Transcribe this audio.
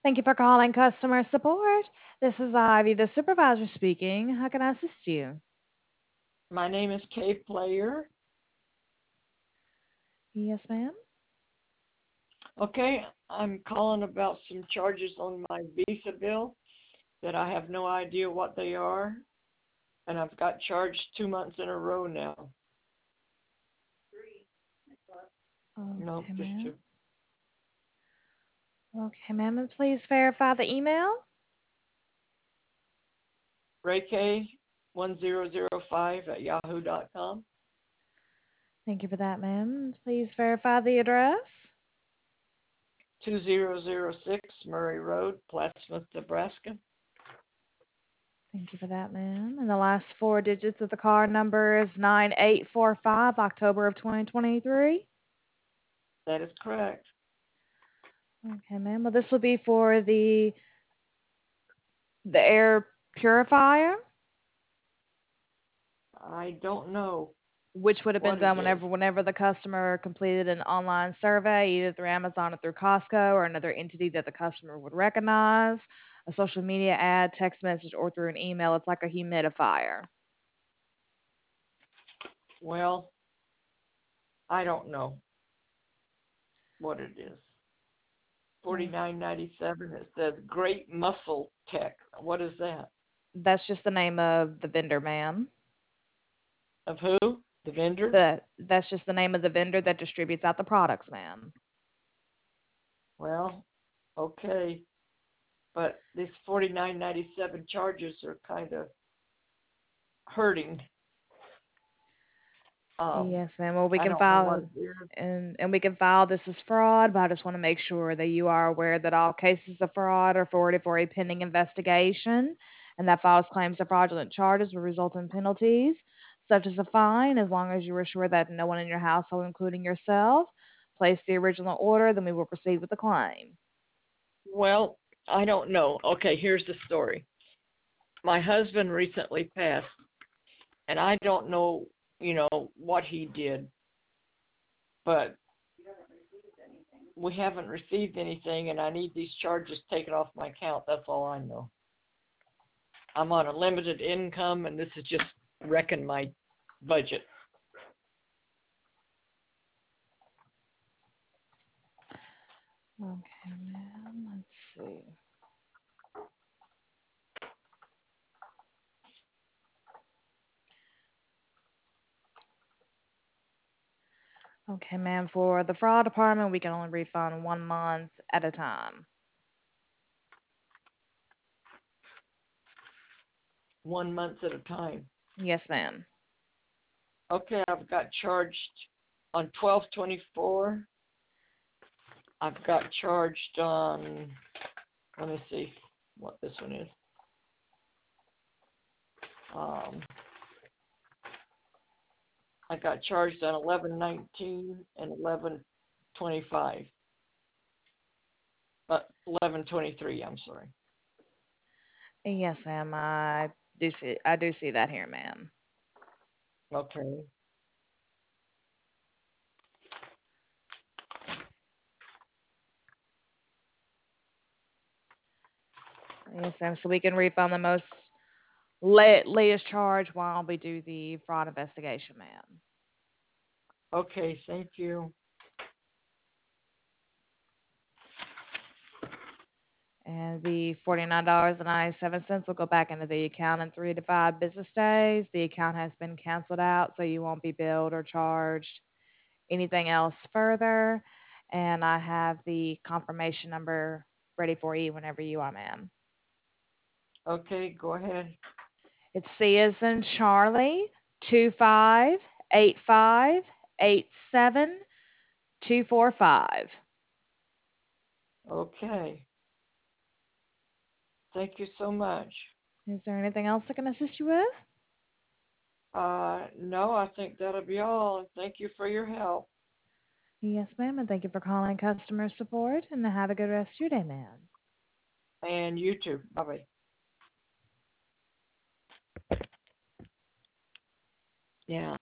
Thank you for calling customer support. This is Ivy, the supervisor speaking. How can I assist you? My name is Kay Player. Yes, ma'am. Okay, I'm calling about some charges on my Visa bill that I have no idea what they are, and I've got charged 2 months in a row now. No, Okay, just ma'am. two. Okay, ma'am. And please verify the email. Ray K 1005 at yahoo.com. Thank you for that, ma'am. Please verify the address. 2006 Murray Road, Plattsmouth, Nebraska. Thank you for that, ma'am. And the last four digits of the card number is 9845, October of 2023. That is correct. Okay, ma'am. Well, this will be for the air purifier, I don't know which would have been what it done is. whenever the customer completed an online survey, either through Amazon or through Costco or another entity that the customer would recognize, a social media ad, text message, or through an email. It's like a humidifier. Well, I don't know what it is. Mm. 49.97. It says Great Muscle Tech. What is that? That's just the name of the vendor, ma'am. Of who? The vendor? That's just the name of the vendor that distributes out the products, ma'am. Well, okay, but these 49.97 charges are kind of hurting. Yes, ma'am. Well, we I can don't know what file it is. and we can file this as fraud, but I just want to make sure that you are aware that all cases of fraud are forwarded for a pending investigation, and that false claims of fraudulent charges will result in penalties, such as a fine, as long as you are sure that no one in your household, including yourself, placed the original order. Then we will proceed with the claim. Well, I don't know. Okay, here's the story. My husband recently passed, and I don't know, what he did, but we haven't received anything, and I need these charges taken off my account. That's all I know. I'm on a limited income, and this is just wrecking my budget. Okay, ma'am. Let's see. Okay, ma'am. For the fraud department, we can only refund 1 month at a time. 1 month at a time. Yes, ma'am. Okay, I've got charged on 12/24. I've got charged on, let me see what this one is. Um, I got charged on 11/19 and 11/25. 11/23, I'm sorry. Yes, ma'am. I do see that here, ma'am. Okay. Yes, ma'am. So we can refund the most latest charge while we do the fraud investigation, ma'am. Okay, thank you. And the $49.97 will go back into the account in 3 to 5 business days. The account has been canceled out, so you won't be billed or charged anything else further. And I have the confirmation number ready for you whenever you are, ma'am. Okay, go ahead. It's C as in Charlie, 258587 245. Okay. Thank you so much. Is there anything else I can assist you with? No, I think that'll be all. Thank you for your help. Yes, ma'am, and thank you for calling customer support, and have a good rest of your day, ma'am. And you too. Bye bye. Yeah.